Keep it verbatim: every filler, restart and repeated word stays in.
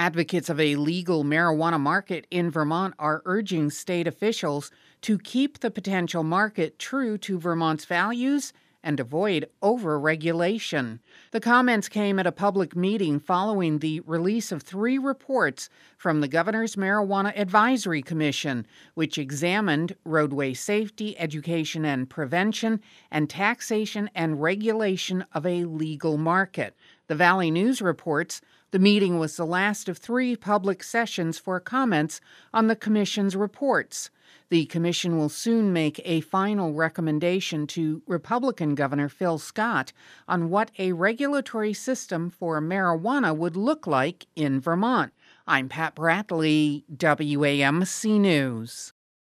Advocates of a legal marijuana market in Vermont are urging state officials to keep the potential market true to Vermont's values and avoid over-regulation. The comments came at a public meeting following the release of three reports from the Governor's Marijuana Advisory Commission, which examined roadway safety, education and prevention, and taxation and regulation of a legal market. The Valley News reports the meeting was the last of three public sessions for comments on the Commission's reports. The Commission will soon make a final recommendation to Republican Governor Phil Scott on what a regulatory system for marijuana would look like in Vermont. I'm Pat Bradley, W A M C News.